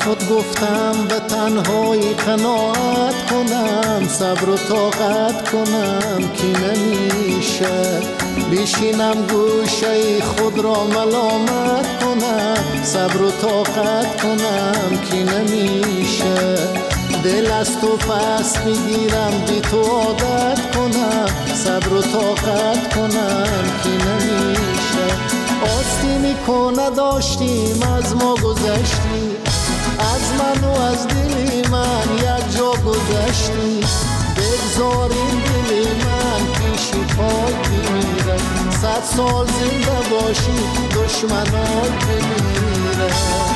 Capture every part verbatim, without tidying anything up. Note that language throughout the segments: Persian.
خود گفتم به تنهایی قناعت کنم، صبر و طاقت کنم که نمیشه، بشینم گوشه خود را ملامت کنم، صبر و طاقت کنم که نمیشه، دل از تو پس بگیرم بی تو عادت کنم، صبر و طاقت کنم که نمیشه. آستینی کنه داشتیم از ما گذشتی، از من و از دل من یک جا گذشتی، بگذاریم دل من پیشی پای بمیره، صد سال زنده باشی دشمنای بمیره.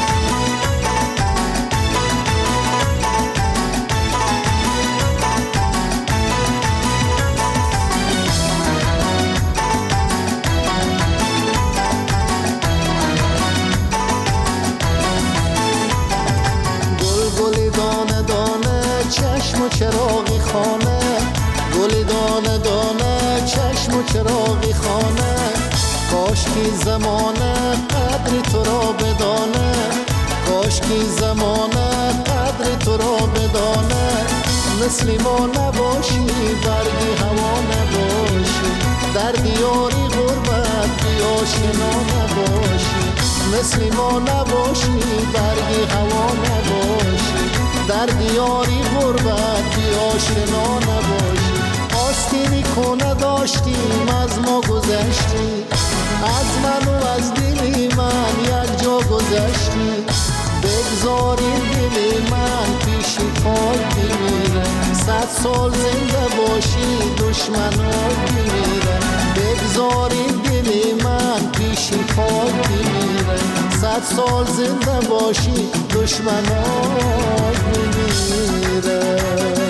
چشم و چراغی خانه، گل دانه دانه چشم و چراغی خانه، کاش کی زمانه قدر تو را بدانه، کاش کی زمانه قدر تو را بدانه، مثل ما نباشی برگی هوا نباشی، در دیاری غربت بی آشنا نباشی، مثل ما نباشی برگی هوا نباشی، در دیاری غربت بی آشنا نباشی. آستینی کنه داشتیم از ما گذشتی، از من و از دل من یک جا گذشتی، بگذاریم دل من پیشی پای بمیره، صد سال زنده باشی دشمنای بمیره، بگذاریم دل من پیشی پای بمیره، صد سال زنده باشی دشمنای بمیره.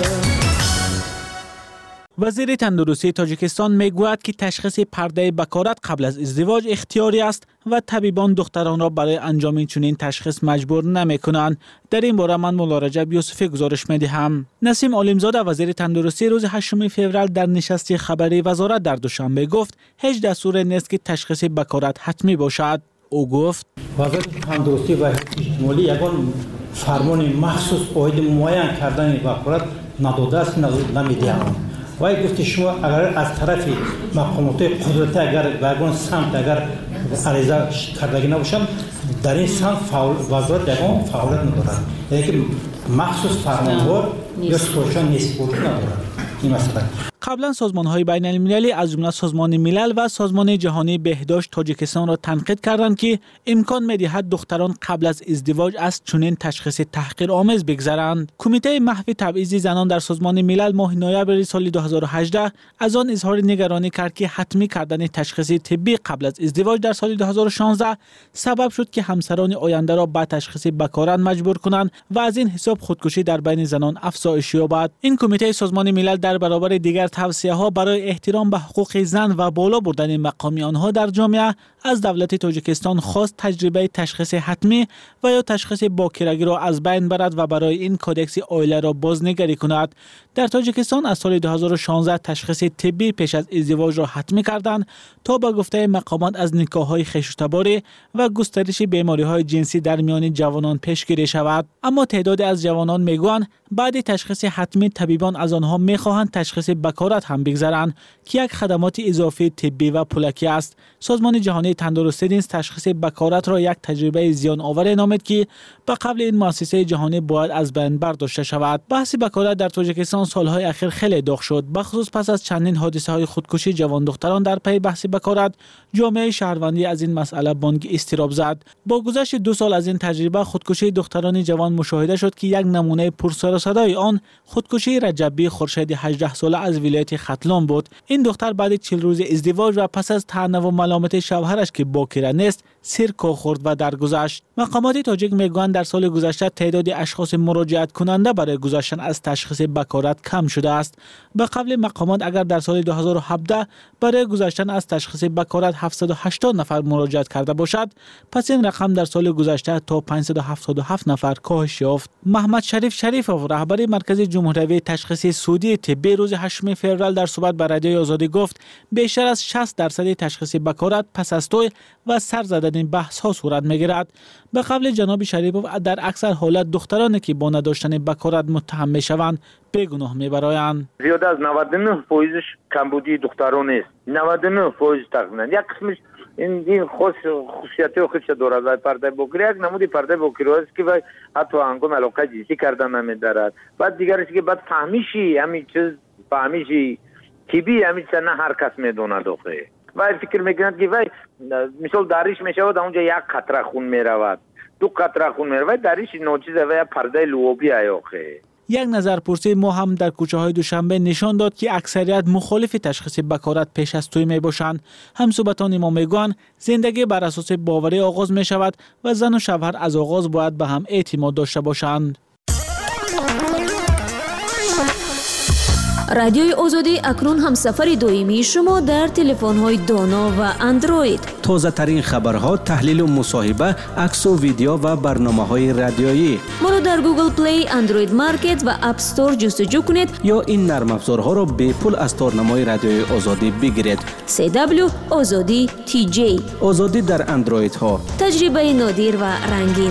وزیر تندرستی تاجیکستان میگوید که تشخیص پرده بکارت قبل از ازدواج اختیاری است و طبیبان دختران را برای انجام چنین تشخیص مجبور نمی‌کنند. در این باره من مولا رجب یوسفی گزارش می‌دهم. نسیم عالمزاده وزیر تندرستی روز هشتم فوریه در نشست خبری وزارت در دوشنبه گفت هیچ دستور نیست که تشخیص بکارت حتمی باشد. او گفت وزارت تندرستی و اجتماعی یگان فرمان مخصوص عاید معین کردن بکارت نداده است، نمی‌دهند. وای گفت شما اگر از طرف مقامات قدرتی اگر واگن سمت اگر عریضه کردگی نباشم در این سمت فعال وزارت یگان فعالیت ندارد، یعنی که مخصوص فرمانبر یا سپورشان نیست بود ندارد. این مسئله قبلا سازمان‌های بین‌المللی از جمله سازمان ملل و سازمان جهانی بهداشت تاجیکستان را تنقید کردند که امکان می‌دهد دختران قبل از ازدواج از چنین تشخیص تحقیرآمیز بگذرند. کمیته محو تبعیض زنان در سازمان ملل ماه نوامبر سال دو هزار و هجده از آن اظهار نگرانی کرد که حتمی کردن تشخیص طبی قبل از ازدواج در سال دو هزار و شانزده سبب شد که همسران آینده را به تشخیص بکارت مجبور کنند و از این حساب خودکشی در بین زنان افزایش یابد. این کمیته سازمان ملل در برابر دیگر توصیه‌ها برای احترام به حقوق زن و بالا بردن مقام آنها در جامعه از دولت تاجیکستان خواست تجربه تشخیص حتمی و یا تشخیص باکرگی را از بین برد و برای این کودکس عائله را بازنگری کند. در تاجیکستان از سال دو هزار و شانزده تشخیص طبی پیش از ازدواج را حتمی کردند تا به گفته مقامات از نکاح‌های خویشتباری و گسترش بیماری‌های جنسی در میان جوانان پیشگیری شود. اما تعدادی از جوانان میگویند بعد تشخیص حتمی طبیبان از آنها می‌خواهند تشخیص بکارت هم بگذارند که یک خدمات اضافی طبی و پولکی است. سازمان جهانی تندرستی نیز تشخیص بکارت را یک تجربه زیان آور نامید که به قبل این مؤسسه جهانی باید از بین برداشته شود. بحث بکارت در تاجیکستان سالهای اخیر خیلی داغ شد، بخصوص پس از چندین حادثه های خودکشی جوان دختران در پی بحث بکارت. جامعه شهروندی از این مسئله بانگ اضطراب زد. با گذشت دو سال از این تجربه خودکشی دختران جوان مشاهده شد که یک نمونه پرسر و صدای آن خودکشی رجبی خورشید هجده ساله از ولایت ختلان بود. این دختر بعد چهل روز ازدواج و پس از طعنه و ملامت شوهرش که باکره نیست سیر کو خورد و درگذشت. مقامات تاجیک میگویند در سال گذشته تعداد اشخاص مراجعت کننده برای گذشتن از تشخیص بکارت کم شده است. به قبل مقامات اگر در سال دو هزار و هفده برای گذشتن از تشخیص بکارت هفتصد و هشتاد نفر مراجعت کرده باشد، پس این رقم در سال گذشته تا پانصد و هفتاد و هفت نفر کاهش یافت. محمد شریف شریفوف رهبر مرکز جمهوری تشخیص سعودی طبی روز هشتم فوریه در صحبت با رادیوی آزادی گفت بیشتر از شصت درصد تشخیص بکارت پس از توی و سر زدن کردن بحث ها صورت میگیرد. به قول جناب شریپوف در اکثر حالت دخترانی که با نداشتن بکارت متهم میشوند بیگناه میبرایند. زیاد از نود و نه درصد کمبودی دختران است. نود و نه درصد تقریبا یک قسمش این این خاص خصوصیت و خودش دارد. و پرده بکری یک نمودی پرده بکری است که وای حتی هنگام علاقه جنسی کردن نمیدارد. بعد دیگرش که بعد فهمیشی همین چیز فهمیشی کی بی همین چیز نه هر کس میدونه داخل. وای فکر میکنند که وای مثال داریش میشود اونجا یک قطره خون میرود دو قطره خون میرود داریش ناچیزه و پرده لوبی ایاخه. یک نظرپرسی ما هم در کوچه های دوشنبه نشان داد که اکثریت مخالف تشخیص بکارت پیش از توی می باشند. همصحبتان ما میگویند زندگی بر اساس باوری آغاز می شود و زن و شوهر از آغاز باید به هم اعتماد داشته باشند. رادیوی آزادی اکنون هم سفر دویمی شما در تلفن‌های دانا و اندروید. تازه ترین خبرها، تحلیل و مصاحبه، عکس و ویدیو و برنامه‌های رادیویی. ما رو در گوگل پلی، اندروید مارکت و اپ استور جستجو کنید یا این نرم افزارها را به پول از تارنمای رادیوی آزادی بگیرید. سی دبلیو آزادی تی جی. آزادی در اندروید ها. تجربه نادر و رنگین.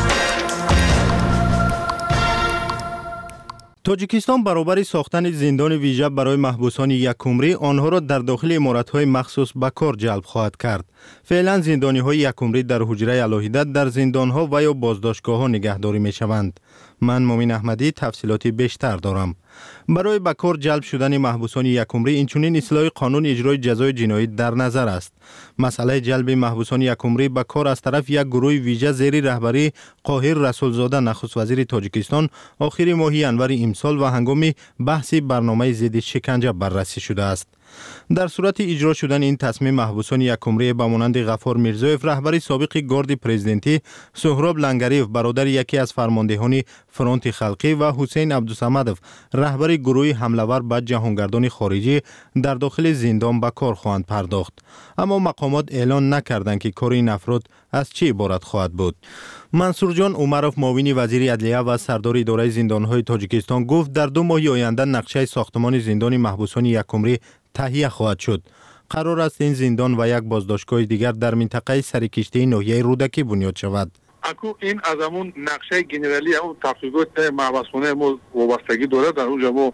تاجیکستان برابر ساختن زندان ویژه برای محبوسان یکمری آنها را در داخل عمارت‌های مخصوص به کار جلب خواهد کرد. فعلا زندانی‌های یکمری در حجره الهیدت در زندان‌ها و یا بازداشتگاه‌ها نگهداری می‌شوند. من مومن احمدی تفصیلاتی بیشتر دارم. برای به کار جلب شدن محبوسان یکمری اینچنین اصلاح قانون اجرای جزای جنایی در نظر است. مسئله جلب محبوسان یکمری به کار از طرف یک گروه ویژه زیر رهبری قاهر رسولزاده نخست وزیر تاجیکستان آخر ماه انور امسال و هنگام بحث برنامه ضد شکنجه بررسی شده است. در صورت اجرا شدن این تصمیم محبوسان یکمری به مانند غفار میرزایف رهبر سابق گارد پرزیدنتی، سهراب لنگریف برادر یکی از فرماندهان فرانت خلقی و حسین عبدالصمدوف رهبر گروه حمله‌ور به جهانگردان خارجی در داخل زندان به کار خواهند پرداخت. اما مقامات اعلان نکردند که کار این افراد از چه عبارت خواهد بود. منصور جان عمرов معاون وزیر عدلیه و سردار اداره زندان‌های تاجیکستان گفت در دو ماه آینده نقشه ساختمان زندان محبوسان یکمری تهیه خواهد شد. قرار است این زندان و یک بازداشتگاه دیگر در منطقه سرکشته ناحیه رودکی بنیاد شود. اکو این از همون نقشه گنرالی همون تحقیقات محبسخانه ما وابستگی داره. در اونجا ما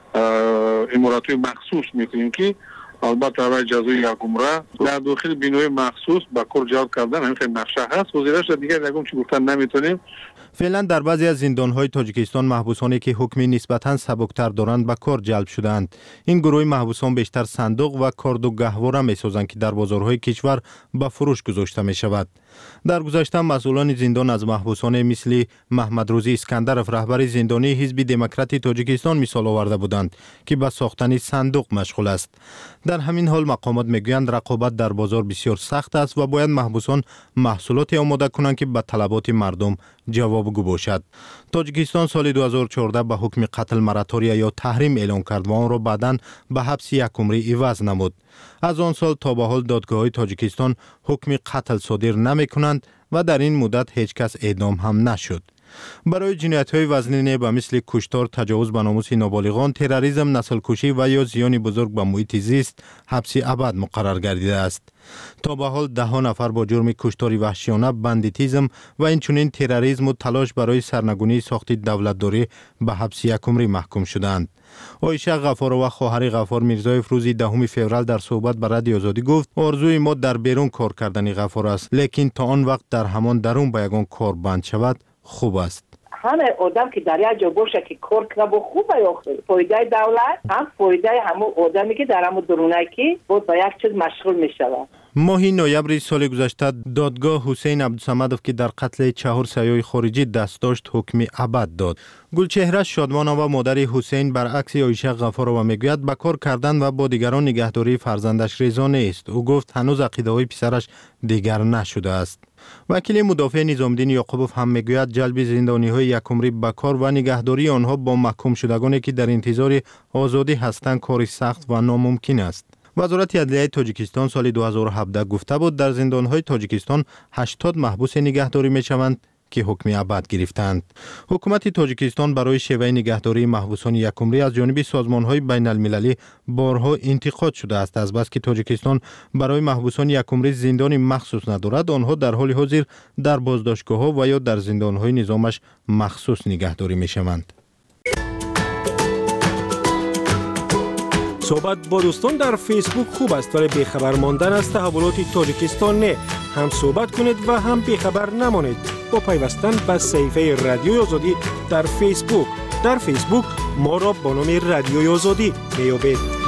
امارات‌های مخصوص میکنیم که البته برای جزای یکمره در داخل بینای مخصوص با کار جلب کردن همین نقشه هست. وزیرش دیگه نگم چی گفتن نمیتونیم. فعلا در بعضی از زندان‌های تاجیکستان محبوسانی که حکم نسبتاً سبکتر دارند به کار جلب شدند. این گروه محبوسان بیشتر صندوق و کارد و گهواره می‌سازند که در بازارهای کشور به فروش گذاشته می‌شود. در گذشته مسئولان زندان از محبوسان مثل محمد روزی اسکندرов رهبر زندانی حزب دموکرات تاجیکستان مثال آورده بودند که به ساختن صندوق مشغول است. در همین حال مقامات میگویند رقابت در بازار بسیار سخت است و باید محبوسان محصولاتی آماده کنند که به طلبات مردم جوابگو باشد. تاجیکستان سال دو هزار و چهارده به حکم قتل مراتوریا یا تحریم اعلام کرد و آن را بعداً به حبس یکمری عوض نمود. از آن سال تا به حال دادگاه‌های تاجیکستان حکم قتل صادر نمی‌کنند و در این مدت هیچ کس اعدام هم نشد. برای جنایت‌های وزنی به مثل کشتار، تجاوز به ناموس نابالغان، تروریسم، نسل‌کشی و یا زیان بزرگ به محیط زیست حبس ابد مقرر گردیده است. تا به حال ده ها نفر با جرم کشتار وحشیانه، بندیتیزم و اینچنین تروریسم و تلاش برای سرنگونی ساخت دولتداری به حبس یکمری محکوم شدند. عایشه غفار و خواهر غفار میرزایف روز دهم فوریه در صحبت با رادیو آزادی گفت آرزوی ما در بیرون کار کردن غفار است، لیکن تا آن وقت در همان درون به یگان کار بند شود خوب است. همه آدم که در یک جا باشه که کار کنه با خوبه یا فایده دولت هم فایده همون آدمی که در همون درونکی بود با یک چیز مشغول می شود. ماه نوامبر سال گذشته دادگاه حسین عبدالصمدوف که در قتل چهار سیاح خارجی دست داشت حکم ابد داد. گلچهره شادمانه و مادر حسین برعکس عایشه غفارова میگوید به کار کردن و با دیگران نگهداری فرزندش رضا نیست. او گفت هنوز عقیده های پسرش دیگر نشده است. وکیل مدافع نظامالدین یعقوبوف هم میگوید جلب زندانی های یکمری به کار و نگهداری آنها با محکوم شدگانی که در انتظار آزادی هستند کاری سخت و ناممکن است. وزارت عدلیه تاجیکستان سال دو هزار و هفده گفته بود در زندان‌های تاجیکستان هشتاد محبوس نگهداری می‌شوند که حکم ابد گرفتند. حکومت تاجیکستان برای شیوه نگهداری محبوسان یکمری از جانب سازمان‌های بین المللی بارها انتقاد شده است. از بس که تاجیکستان برای محبوسان یکمری زندان مخصوص ندارد، آنها در حال حاضر در بازداشتگاه‌ها و یا در زندان‌های نظامش مخصوص نگهداری می‌شوند. صحبت با دوستان در فیسبوک خوب است، ولی بیخبر ماندن از تحولات تاجیکستان نه. هم صحبت کنید و هم بیخبر نمانید با پیوستن به صفحه رادیوی آزادی در فیسبوک. در فیسبوک ما را با نام رادیوی آزادی میابید.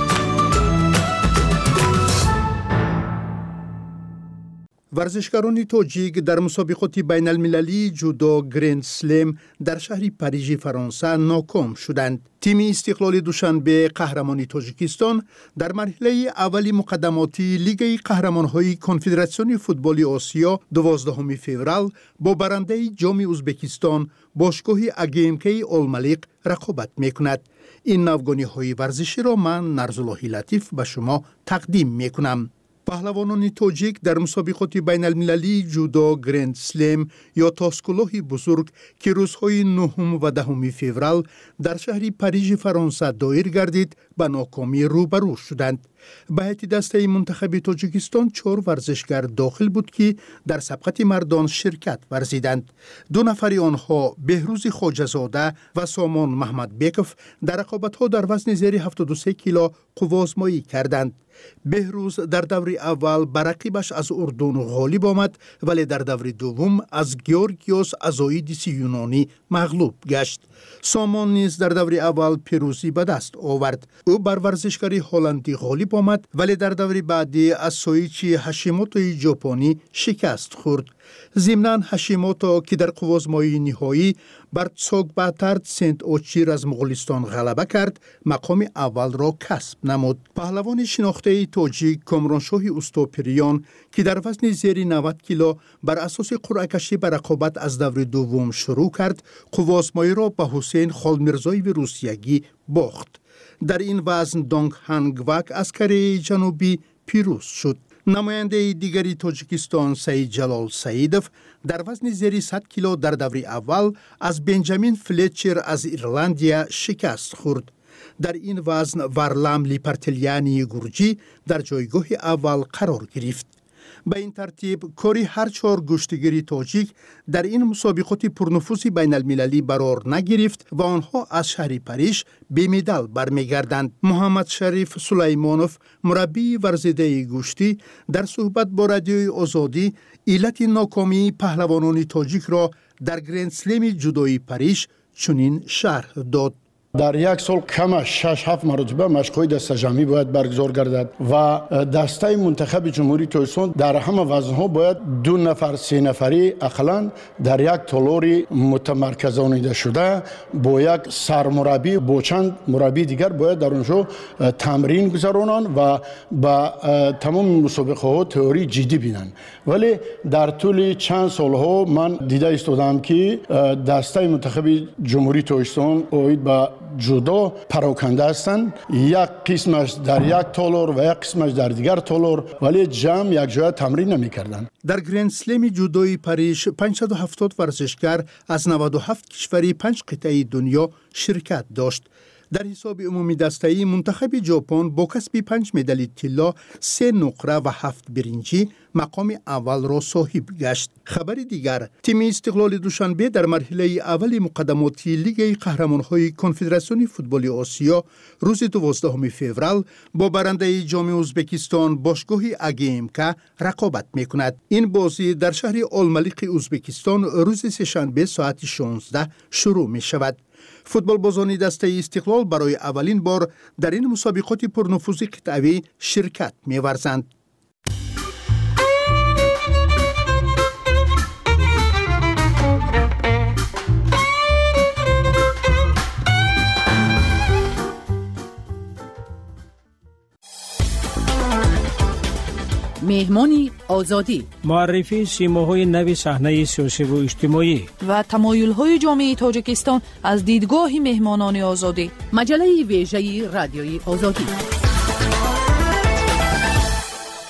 ورزشکاران تاجیک در مسابقات بین المللی جودو گرند سلم در شهر پاریژ فرانسه ناکام شدند. تیم استقلال دوشنبه قهرمان تاجیکستان در مرحله اولی مقدماتی لیگ قهرمان‌های کنفدراسیون فوتبال آسیا دوازدهم فوریه با برنده جام ازبکستان باشگاه اگیمکی الملیق رقابت می‌کند. این نوگانی‌های ورزشی را من نرزالله لطیف به شما تقدیم می‌کنم. پهلوانان تاجیک در مسابقات بین المللی جودو گرند سلم یا تاسکلاه بزرگ که روزهای نهم و دهم فوریه در شهر پاریژ فرانسه دایر گردید به ناکامی روبرو شدند. به هیئت دسته منتخب تاجیکستان چهار ورزشگر داخل بود که در سبقت مردان شرکت ورزیدند. دو نفر آنها بهروز خواجه‌زاده و سامان محمد بیکف در رقابت‌ها در وزن زیر هفتاد و سه کیلو قوازمایی کردند. بهروز در دور اول بر رقیبش از اردن غالب آمد، ولی در دور دوم از گیورگیوس ازوئیدیس یونانی مغلوب گشت. سامان نیز در دور اول پیروزی به دست آورد. او بر ورزشکار هلندی غالب آمد، ولی در دور بعدی از سویچی هاشیموتوی ژاپنی شکست خورد. ضمناً هاشیموتو که در قوازمایی نهایی بر تسوگباتارد سنت اوچیر از مغولستان غلبه کرد، مقام اول را کسب نمود. پهلوان شناخته تاجیک کامرانشاه اوستوپریان که در وزن زیر نود کیلو بر اساس قرعه کشی به رقابت از دور دوم شروع کرد، قوازمایی را به حسین خالمیرزایو روسیگی باخت. در این وزن دونگ هنگوک از کره جنوبی پیروز شد. نماینده دیگری تاجیکستان سعید جلال سعیدوف در وزن زیر صد کیلو در دور اول از بنجامین فلچر از ایرلندیا شکست خورد. در این وزن ورلام لیپرتلیانی گورجی در جایگاه اول قرار گرفت. به این ترتیب کاری هر چهار گشتگیری تاجیک در این مسابقات پرنفوذ بین المللی قرار نگرفت و آنها از شهر پاریژ به مدال برمیگردند. محمد شریف سلیمانوف مربی ورزیده گشتی در صحبت با رادیوی آزادی علت ناکامی پهلوانان تاجیک را در گرند سلم جودوی پاریژ چنین شرح داد. در یک سال کم شش هفت مرتبه مشق‌های دسته جمعی باید برگزار گردد و دسته منتخب جمهوری تاجیکستان در همه وزن‌ها باید دو نفر سه نفری اقلاً در یک تالاری متمرکزانیده شده با یک سرمربی با چند مربی دیگر باید در اونجا تمرین گذرانند و با تمام مسابقه ها تئوری جدی بینند. ولی در طول چند سالها من دیده استودم که دسته منتخب جمهوری تاجیکستان اوید با جودو پراکنده هستند، یک قسمش در یک تالار و یک قسمش در دیگر تالار، ولی جمع یک جای تمرین نمی کردند. در گرند سلم جودوی پاریژ پانصد و هفتاد ورزشکار از نود و هفت کشوری پنج قطعه دنیا شرکت داشت. در حساب عمومی دسته‌ای منتخب ژاپن با کسب پنج مدال طلا، سه نقره و هفت برنجی مقام اول را صاحب گشت. خبر دیگر، تیم استقلال دوشنبه در مرحله اول مقدماتی لیگ قهرمان‌های کنفدراسیون فوتبال آسیا روز دوازدهم فوریه با برنده جام ازبکستان باشگاه اگیمکا رقابت می‌کند. این بازی در شهر الملیق ازبکستان روز سه‌شنبه ساعت شانزده شروع می‌شود. فوتبال بازان دسته استقلال برای اولین بار در این مسابقات پرنفوذ قطعه‌ای شرکت می‌ورزند. مهمانی آزادی، معرفی سیماهای نوی صحنه سیاسی و اجتماعی و تمایل‌های جامعه تاجیکستان از دیدگاه مهمانان آزادی. مجله ویژه رادیوی آزادی.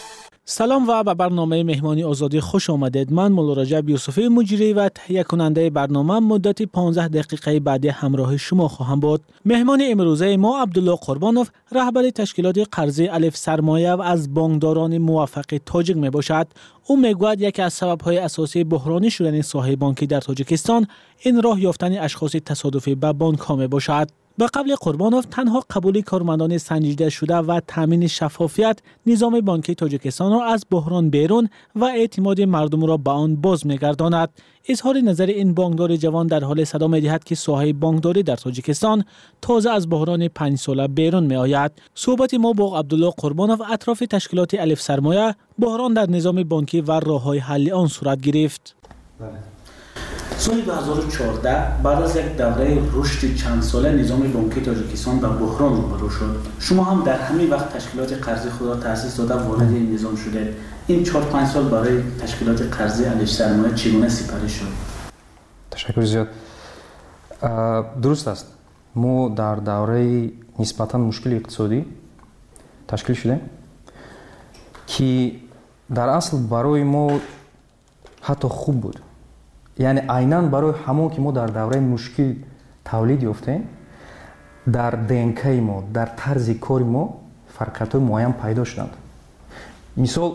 سلام و به برنامه مهمانی آزادی خوش آمدید. من مولا رجب یوسفی مجری و تهیه کننده برنامه مدت پانزده دقیقه بعد همراه شما خواهم بود. مهمان امروزه ما عبدالله قربانوف رهبر تشکیلات قرضی الف سرمایه و از بانکداران موفق تاجیک می باشد. او میگوید یکی از سبب‌های اساسی بحرانی شدن ساحه بانکی در تاجیکستان این راه یافتن اشخاص تصادفی به بانک ها می باشد. به قول قربانوف تنها قبول کارمندان سنجیده شده و تامین شفافیت نظام بانکی تاجیکستان را از بحران بیرون و اعتماد مردم را به آن باز می‌گرداند. اظهار نظر این بانکدار جوان در حال صدا می‌دهد که ساحه بانکداری در تاجیکستان تازه از بحران پنج ساله بیرون می‌آید. صحبت ما با عبدالله قربانوف اطراف تشکیلات الف سرمایه، بحران در نظام بانکی و راه‌های حل آن صورت گرفت. سال دو هزار و چهارده بعد از یک دوره رشد چند ساله نظام بانکی تاجیکستان به بحران روبرو شد. شما هم در همین وقت تشکیلات قرضی خود را تأسیس داده وارد این نظام شده. این چهار پنج سال برای تشکیلات قرضی الف سرمایه چگونه سپری شد؟ تشکر زیاد. درست است. ما در دوره نسبتاً مشکل اقتصادی تشکیل شدیم که در اصل برای ما حتی خوب بود. یعنی عیناً برای همون که ما در دوره مشکل تولید یافتیم، در دنکه ما، در طرز کار ما فرقیت‌های معین پیدا شدند. مثال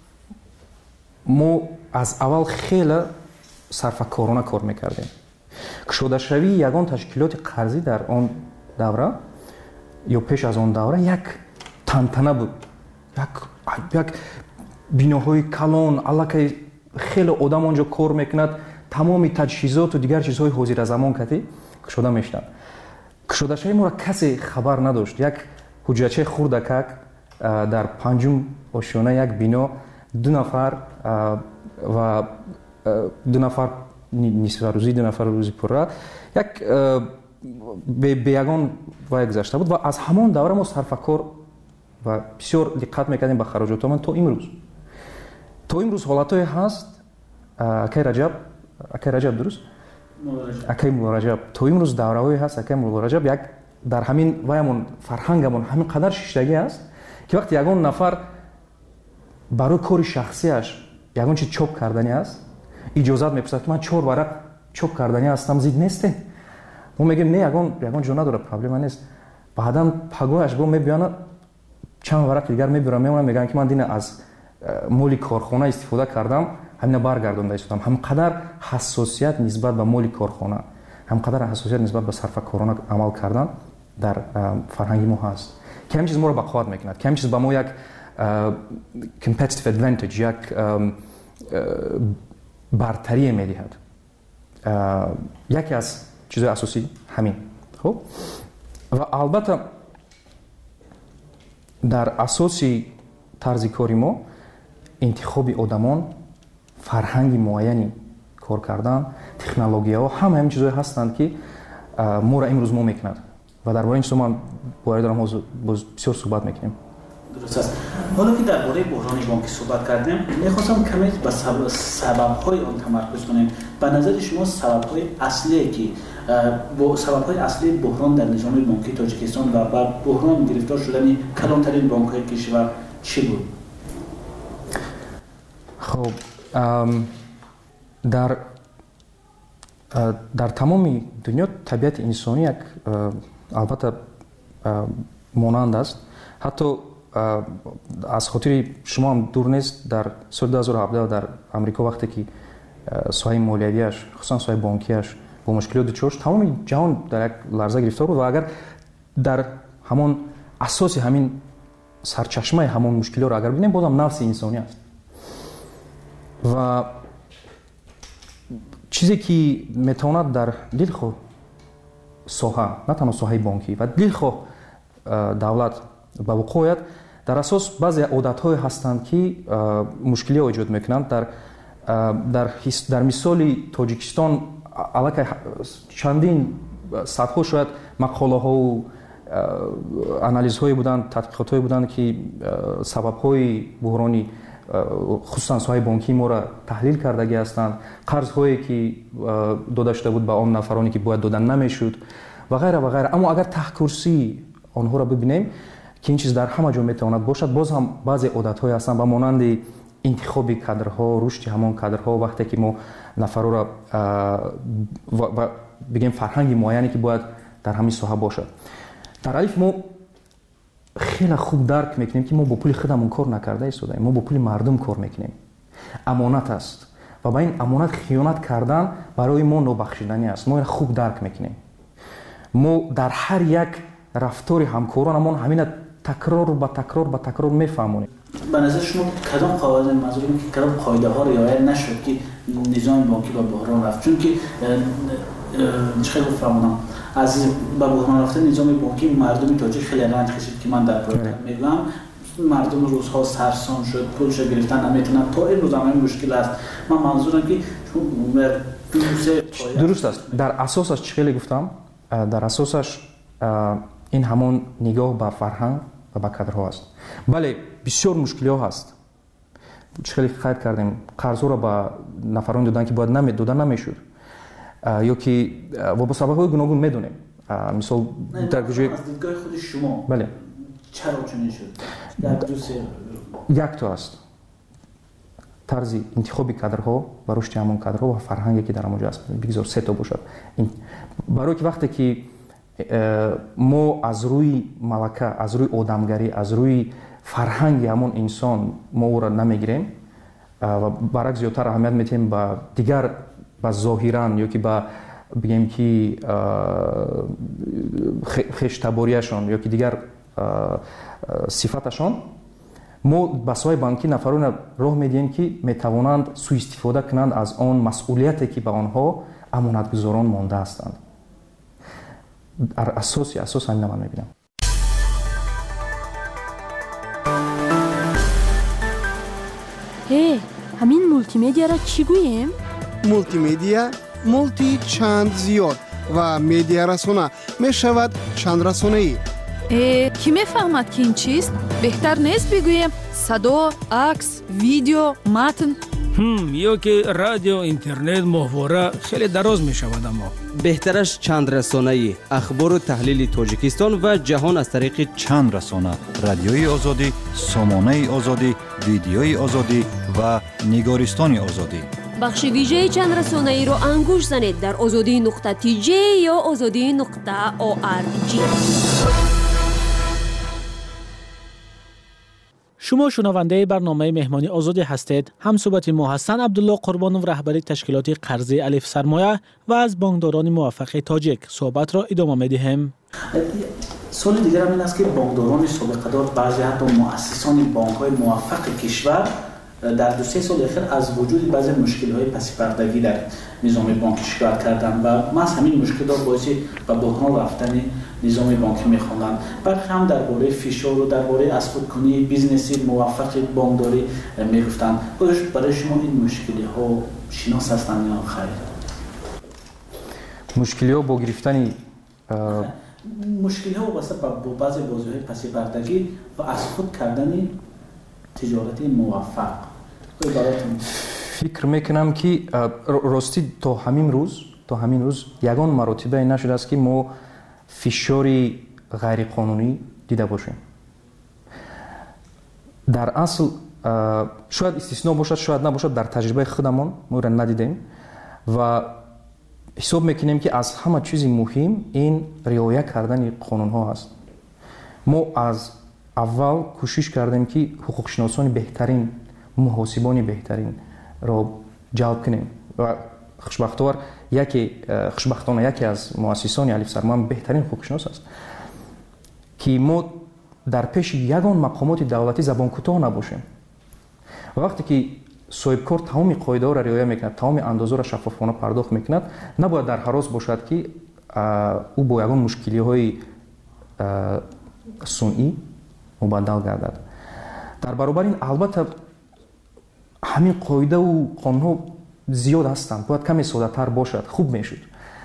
ما از اول خیلی صرفه‌کارانه کار میکردیم. کشاده‌شوی یگان تشکیلات قرضی در آن دوره یا پیش از آن دوره یک تنتنه بود. یک یک بیناهای کلان، الکی خیلی آدم آنجا کار میکند، تمامی تجهیزات و دیگر چیزهای حاضر زمان کتی کشاده میشدن. کشاده‌شوی ما را کسی خبر نداشت. یک حجچه خردکک در پنجم آشیانه یک بینا دو نفر و دو نفر نصف روزی دو نفر روزی پره یک به یگان وای گذشته بود و از همان دوره ما صرفه‌کار و بسیار دقت میکردیم به خراجاتمون تا امروز. تا امروز حالتایی هست اکی رجب اکی رجب درست؟ اکی مولا رجب تا امروز دوره‌ای هست اکی مولا رجب یک در همین وایمون فرهنگمون همین قدر شیشتگی است که وقتی یگان نفر برای کار شخصیش یگان چیز چوب کردنی است اجازت میپرسد که من چهار ورق چوب کردنی هستم زید نیست. ما میگیم نه یگان یگان جو نداره پرابلم نیست. بعداً پگاهش گو میبیانه چند ورق دیگر میبرم میمونم میگن که من دین از مولی کارخانه استفاده کردم همین برگردونده ایستادم. همقدر حساسیت نسبت به مولی کارخانه، همقدر حساسیت نسبت به صرفه‌کارانه عمل کردن در فرهنگ ما هست که همین چیز ما رو بقوت میکند، که همین چیز به ما یک competitive advantage، یک برتری میدهد. یکی از چیزهای اساسی همین. خب و البته در اساسی طرز کاری ما انتخاب آدمان، فرهنگ معینی کار کردن، تکنولوژی‌ها همه همین چیزایی هستند که ما را امروز ما میکند و درباره این چیزا ما باید دارم بسیار صحبت میکنیم. درست است. حالا که درباره بحران بانکی صحبت کردیم، میخواستم کمی به سبب‌های آن تمرکز کنیم. به نظر شما سبب‌های اصلی که با سبب‌های اصلی بحران در نظام بانکی تاجیکستان و بر بحران گرفتار شدن کلانترین بانک‌های کشور چی بود؟ خب در در تمام دنیا طبیعت انسانی یک البته مانند است. حتی از خاطر شما هم دور نیست در سال دو هزار و هفده در امریکا وقتی که ساحه مالیویش خصوصا ساحه بانکیش با مشکلات دچار شد، تمام جهان در یک لرزه گرفتار بود و اگر در همون اساس همین سرچشمه همون مشکلات رو اگر ببینیم بازم نفس انسانی است. و چیزی که میتواند در دلخواه ساحه، نه تنها ساحه بانکی و دلخواه دولت به وقوع آید، در اساس بعضی عادت‌های هستند که مشکلی ایجاد میکنند. در در در مثال تاجیکستان علاقه چندین صدها شاید مقاله ها و آنالیز های بودند، تحقیقات های بودند که سبب های بحرانی خصوصا ساحه بانکی ما را تحلیل کردگی هستند، قرض هایی که داده شده بود به آن نفرانی که باید دادن نمیشد و غیره و غیره. اما اگر تحقیقی آنها را ببینیم که این چیز در همه جا میتواند باشد. باز هم بعضی عادت‌های هستند با مانند انتخاب کادرها، رشد همان کادرها. وقتی که ما نفرها را و بگیم فرهنگ معینی که باید در همین ساحه باشد. در الف ما خیلی خوب درک میکنیم که ما با پول خودمون کار نکرده ایستادیم، ما با پول مردم کار میکنیم. امانت است و با این امانت خیانت کردن برای ما نابخشودنی است. ما خوب درک میکنیم. ما در هر یک رفتار همکارانمون همین تکرار با تکرار با تکرار میفهمونیم. به نظر شما کدام قواعد منظورم که کدام قاعده ها رعایت نشد که نظام بانکی به بحران رفت؟ چون که چه بفهمونم از به بحران رفتن نظام بانکی مردم تاجیک خیلی رنج کشید که من در پایتخت میگم. مردم روزها سرسام شد، پولش گرفتن نمیتونن. تا امروز هم مشکل است. من منظورم که درست است. در اساسش چی گفتم؟ در اساسش این همون نگاه به فرهنگ و به کادرها است. بله بسیار مشکل‌ها هست. خیلی خیلی کردیم قرض‌ها را به نفران دادن که باید نمی دادن نمیشد، یا که و با سبب‌های گوناگون میدونیم. مثال در گوشه از دیدگاه خود شما بله چرا چنین شد؟ در دو سه یک تو است طرز انتخاب کادرها و رشد همون کادرها و فرهنگی که در آنجا است. بگذار سه تا باشد. این برای که وقتی که ما از روی ملکه، از روی آدمگری، از روی فرهنگ همون انسان ما او را نمیگیریم و برعکس زیادتر اهمیت میتیم به دیگر به ظاهران یا که به بگیم که خشتباریشان یا که دیگر صفتشان، ما به سوی بانکی نفران راه میدیم که میتوانند سوء استفاده کنند از آن مسئولیتی که به آنها امانتگزاران مانده هستند. در اساسی اساس همین من میبینم. هی همین مولتی میدیا را چی گوییم؟ مولتی میدیا مولتی چند زیاد و میدیا رسانه می شود چند رسانه ای. کی میفهمد که این چیست؟ بهتر نیست بگوییم صدا، عکس، ویدیو، متن؟ هم یا که رادیو، اینترنت، محوره خیلی دراز می شود. اما بهترش چند رسانه‌ای اخبار و تحلیل تاجیکستان و جهان از طریق چند رسانه: رادیوی آزادی، سامانه آزادی، ویدیوی آزادی و نگارستان آزادی. بخش ویژه چند رسانه‌ای رو انگوش زنید در آزادی نقطه تی جی یا آزادی نقطه او آر جی. شما شنونده برنامه مهمانی آزادی هستید. هم صحبت ما حسن عبدالله قربانو، رهبر تشکیلات قرضه الف سرمایه و از بانکداران موفق تاجیک صحبت را ادامه می‌دهیم. سوال دیگر هم این است که بانکداران سابقه دار، بعضی حتی مؤسسان بانک‌های موفق کشور در دو سه سال اخیر از وجود بعضی مشکل‌های پس پردگی در نظام بانکی شکایت کردند و ما از همین مشکلات باعث به بحران رفتن نظام بانکی می‌خواندند. برخی هم درباره فشار و درباره از خودکنی بیزنسی موفق بانکداری می‌گفتند. برای شما این مشکل‌ها شناس هستند یا خیر؟ مشکل‌ها با گرفتن مشکل‌ها واسه با بعضی بازی‌های پس پردگی و از خود کردن تجارتی موفق. فکر میکنم که راستی تا همین روز تا همین روز یگان مراتبه نشده است که ما فشاری غیر قانونی دیده باشیم. در اصل شاید استثناء باشد، شاید نباشد، در تجربه خودمان ما را ندیدیم و حساب میکنیم که از همه چیز مهم این رعایت کردن قانون ها است. ما از اول کوشش کردیم که حقوق شناسان بهترین، محاسبان بهترین را جلب کنیم و خوشبختانه یکی خوشبختانه یکی از مؤسسان الف سرمایه بهترین حقوق شناس است که ما در پیش یگان مقامات دولتی زبان کوتاه نباشیم. و وقتی که صاحب کار تمام قاعده ها را رعایت میکند، تمام اندازه را شفافانه پرداخت میکند، نباید در حراس باشد که او با یگان مشکلی های صنعی مبدل گردد. در برابر این البته همین قاعده و قانون ها زیاد هستند، باید کمی ساده تر باشد، خوب میشد.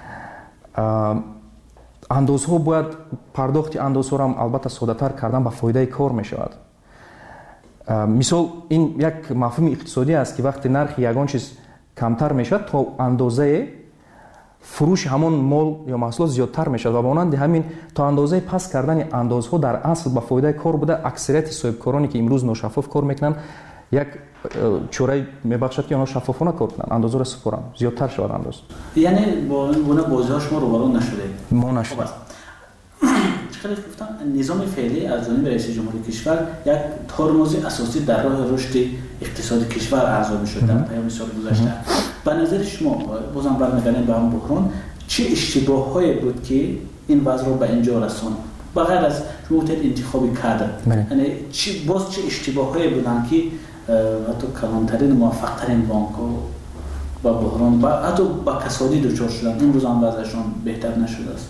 اندازه ها باید پرداخت اندازه ها هم البته ساده تر کردن به فایده کار می شود. مثال این یک مفهوم اقتصادی است که وقتی نرخ یگان چیز کمتر می شود تا اندازه фурӯши ҳамон мол ё маҳсулот зиёдтар мешавад ва монанди ҳамин то андозаи паст кардани андозҳо дар асл ба фоидаи кор буда аксарияти соҳибкороне ки имрӯз ношаффоф кор мекунанд як чораи мебахшад ки онҳо шаффофона кор кунанд андозаро супоранд зиёдтар шавад андоз. яъне бо ин гуна бозиҳо шумо рӯбарӯ нашудед? мо нашудем. чиқадр гуфтам низоми феълӣ аз ҷониби раиси ҷумҳурии кишвар як тормози асосӣ дар роҳи рушди иқтисоди кишвар арзо мешуд дар паёми соли гузашта. ба назари шумо бозам бармегардем ба ҳамон буҳрон чӣ иштибоҳҳое буд ки ин вазъро ба инҷо расонд ба ғайр аз шумо гуфтед интихоби кадр, яъне боз чӣ иштибоҳҳое буданд ки ҳатто калонтарин муваффақтарин бонкҳо ба буҳрон ба ҳатто ба касодӣ дучор шуданд имрӯз ҳам вазъашон беҳтар нашудааст?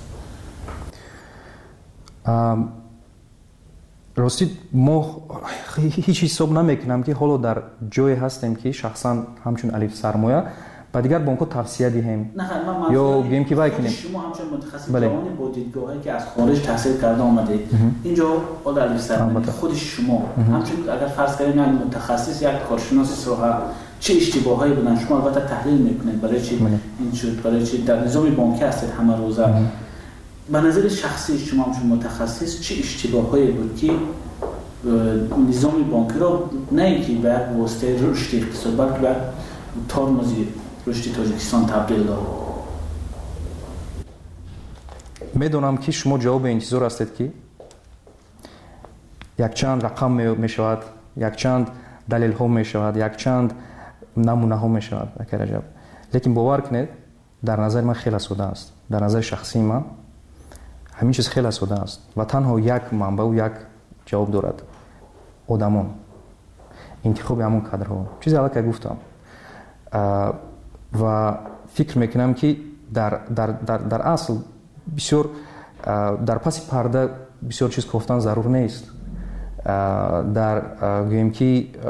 рости мо ҳеҷ ҳисоб намекунам ки ҳоло дар ҷое ҳастем ки шахсан ҳамчун алиф сармоя ба дигар бонкҳо тавсия диҳем ё гӯем ки вай кунем. шумо ҳамчун мутахассис ҷавони бо дидгоҳе ки аз хориҷ таҳсил карда омадед инҷо ола алиф сармоя худи шумо ҳамчун агар фарз кардем як мутахассис як коршиноси соҳа чӣ иштибоҳҳое буданд шумо албатта таҳлил мекунед барои чи ин шуд барои чи дар низоми бонкӣ ҳастед ҳама рӯза. ба назари шахсии шумо ҳамчун мутахассис чӣ иштибоҳҳое буд ки низоми бонкиро на ин ки ба як воситаи рушди иқтисод балки ба як тормози рушди тоҷикистон табдил дод? медонам ки шумо ҷавоби интизор ҳастед ки якчанд рақам мешавад якчанд далелҳо мешавад якчанд намунаҳо мешавад. акараҷаб лекин бовар кунед дар назари ман хеле сода аст. дар назари шахсии ман ҳамин чиз хеле сода аст ва танҳо як манбаъу як ҷавоб дорад: одамон, интихоби ҳамон кадрҳо. чизи аллакай гуфтам ва фикр мекунам ки дар дар дар дар асл бисёр дар паси парда бисёр чиз гуфтан зарур нест. дар гӯем ки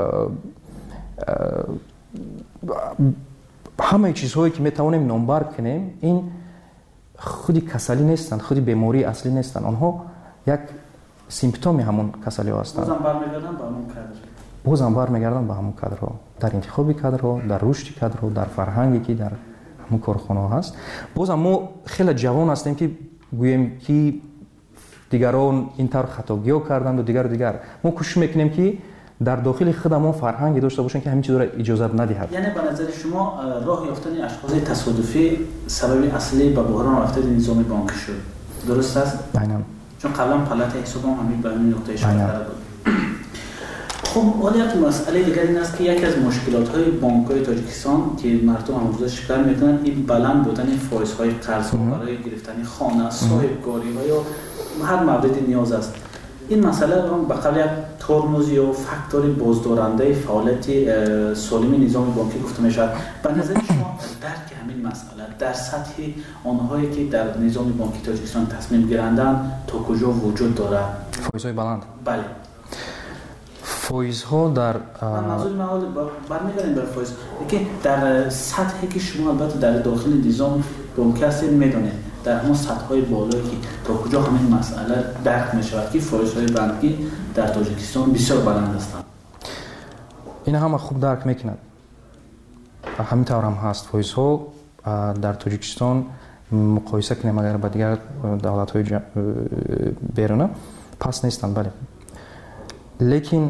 ҳамаи чизҳое ки метавонем номбар кунем ин худи касалӣ нестанд, худи бемории аслӣ нестанд. онҳо як симптоми ҳамон касалиҳо ҳастанд. бозам бармегарданд ба ҳамон кадр. бозам бармегарданд ба ҳамон кадрҳо, дар интихоби кадрҳо, дар рушди кадрҳо, дар фарҳанге ки дар ҳамон корхонаҳо ҳаст. бозам мо хеле ҷавон ҳастем ки гӯем ки дигарон ин тавр хатогиҳо карданду дигару дигар. мо кӯшиш мекунем ки дар дохили худамон фарҳанге дошта бошем ки ҳамин чизро иҷозат надиҳад. яъне ба назари шумо роҳ ёфтани ашхоси тасодуфӣ сабаби аслӣ ба буҳрон рафтани низоми бонкӣ шуд. дуруст аст? айнан. чун қаблан палатаи ҳисобам ҳамин ба ҳамин нуқтаи ишора карда буд. хуб ҳол як масъалаи дигар ин аст ки яке аз мушкилотҳои бонкҳои тоҷикистон ки мардум ҳамрӯза шикоят мекунанд ин баланд будани фоизҳои қарзҳо барои гирифтани хона, соҳибкориҳо ё ҳар мавриди ниёз аст. ин масъала ба қабли як тормози ё фактори боздорандаи фаъолияти солими низоми бонкӣ гуфта мешавад. ба назари шумо дарки ҳамин масъала дар сатҳи онҳое ки дар низоми бонкии тоҷикистон тасмим гиранданд то куҷо вуҷуд дорад? фоизҳои баланд. бале. фоизҳо дар манзури ман бармегардем ба фоиз, лекин дар сатҳе ки шумо албатта дар дохили низоми бонкӣ ҳастед медонед дар ҳамон сатҳҳои болое ки то куҷо ҳамин масъала дарк мешавад ки фоизҳои банкӣ дар тоҷикистон бисёр баланд ҳастанд. ин ҳама хуб дарк мекунад. ҳамин тавр ҳам ҳаст. фоизҳо дар тоҷикистон муқоиса кунем агар ба дигар давлатҳои беруна паст нестанд, бале. лекин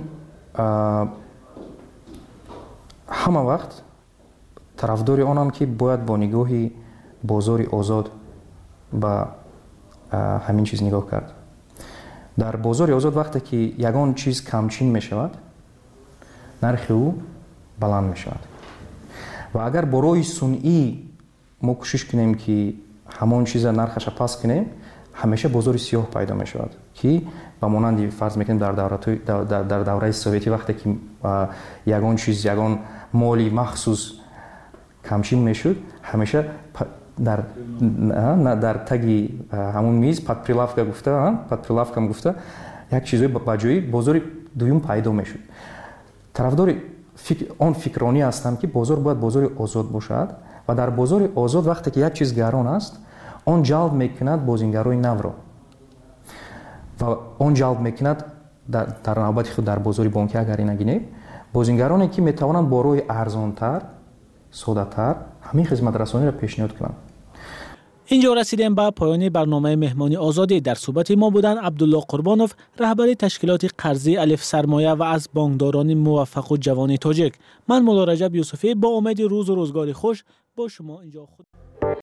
ҳама вақт тарафдори онам ки бояд бо нигоҳи бозори озод ба ҳамин чиз нигоҳ кард. дар бозори озод вақте ки ягон чиз камчин мешавад, нархи ӯ баланд мешавад. ва агар бо роҳи сунъӣ мо кӯшиш кунем ки ҳамон чиза нархаша паст кунем, ҳамеша бозори сиёҳ пайдо мешавад ки ба монанди фарз мекунем дар дар давраи советӣ вақте ки ягон чиз ягон моли махсус камчин мешуд, ҳамеша дар дар таги ҳамон миз подприлавка гуфта подприлавкам гуфта як чизои ба ҷои бозори дуюм пайдо мешуд. тарафдори он фикронӣ ҳастам ки бозор бояд бозори озод бошад ва дар бозори озод вақте ки як чиз гарон аст, он ҷалб мекунад бозингарои навро ва он ҷалб мекунад дар навбати худ дар бозори бонкӣ агар ина гинем, бозингароне ки метавонанд бо роҳи арзонтар, содатар ҳамин хизматрасониро пешниҳод кунанд. اینجا رسیدیم به پایان برنامه مهمانی آزادی. در صحبت ما بودن عبدالله قربانوف، رهبر تشکیلات قرضی الف سرمایه و از بانکداران موفق و جوان تاجیک. من مولا رجب یوسفی با امید روز و روزگار خوش با شما اینجا خود